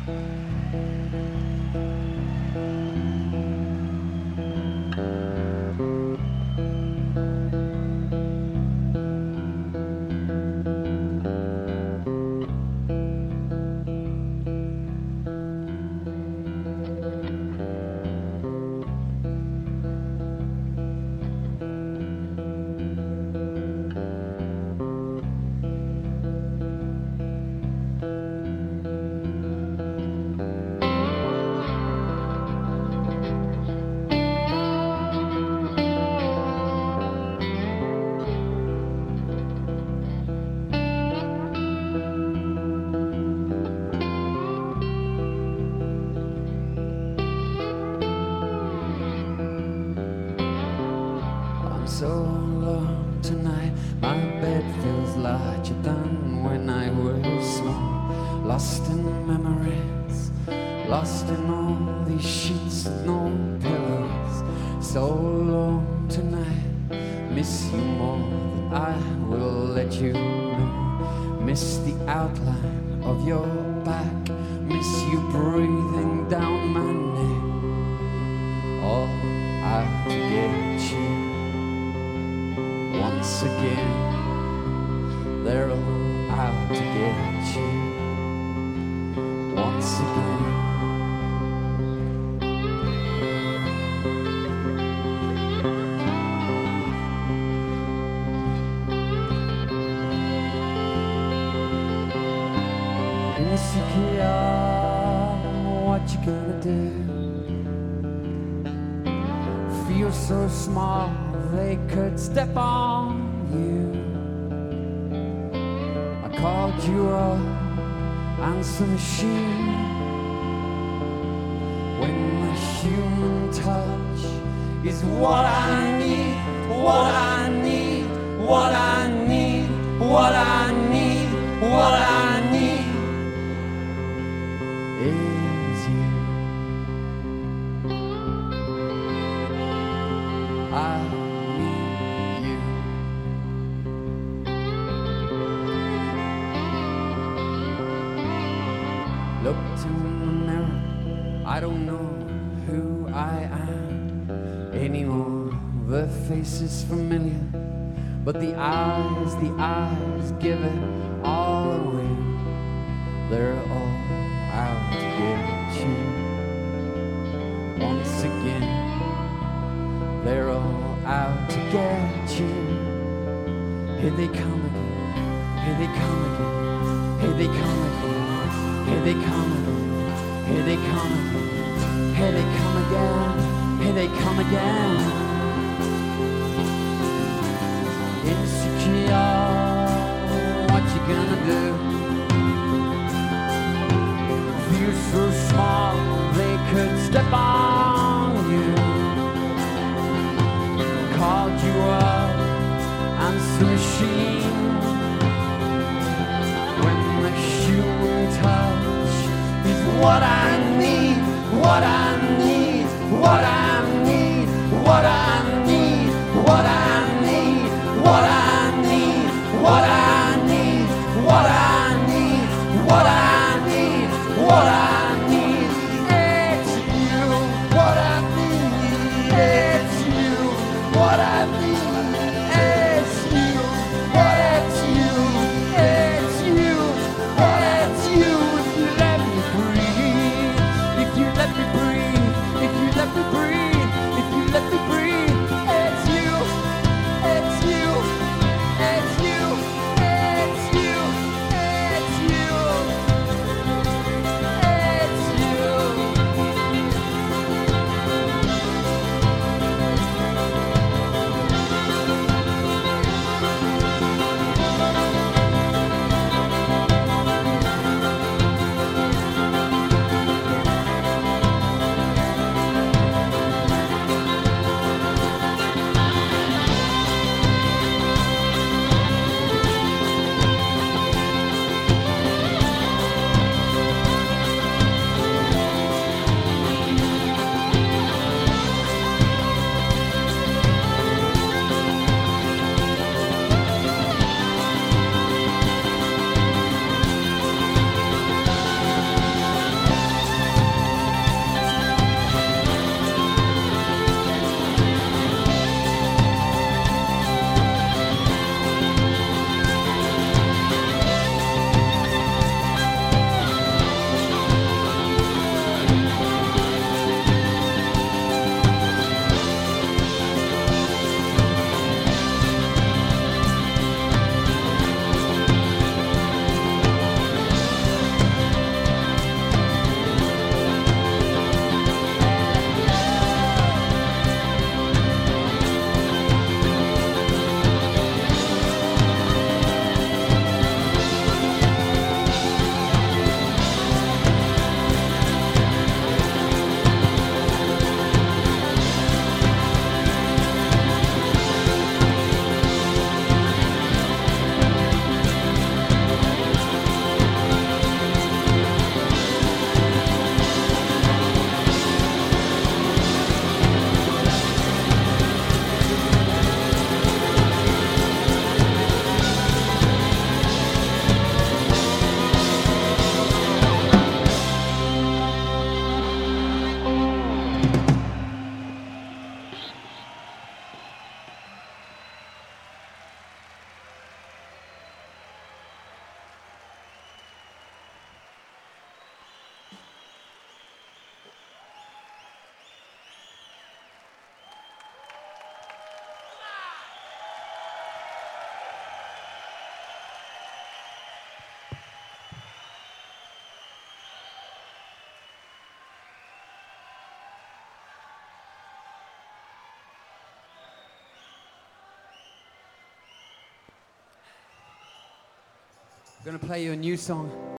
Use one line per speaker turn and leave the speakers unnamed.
So alone tonight, my bed feels larger than when I was small. Lost in memories, lost in all these sheets with no pillows. So alone tonight, miss you more than I will let you know. Miss the outline of your back, miss you breathing down my neck. All out to get you. Once again, they're all out to get you. Once again. Insecure, what you gonna do? Feel so small they could step on you. I called you a answer machine when the human touch is what I need, what I need, what I need, what I need, what I need is you. I looked in the mirror, I don't know who I am anymore. The face is familiar, but the eyes give it all away. They're all out to get you. Once again, they're all out to get you. Here they come again, here they come again, here they come again. Here they come again, here they come again, here they come again, here they come again. Insecure, what you gonna do? Feel so small, they could step on you. Called you up, answer machine. When the human touch is what I need, what I need, what I need, what I need, what I need, what I need, what I need, what I need, what I need, what I need. It's you, what I need. It's you, what I need. It's you, what it's you. It's you, what it's you. If you let me breathe, if you let me breathe, if you let me breathe. We're going to play you a new song.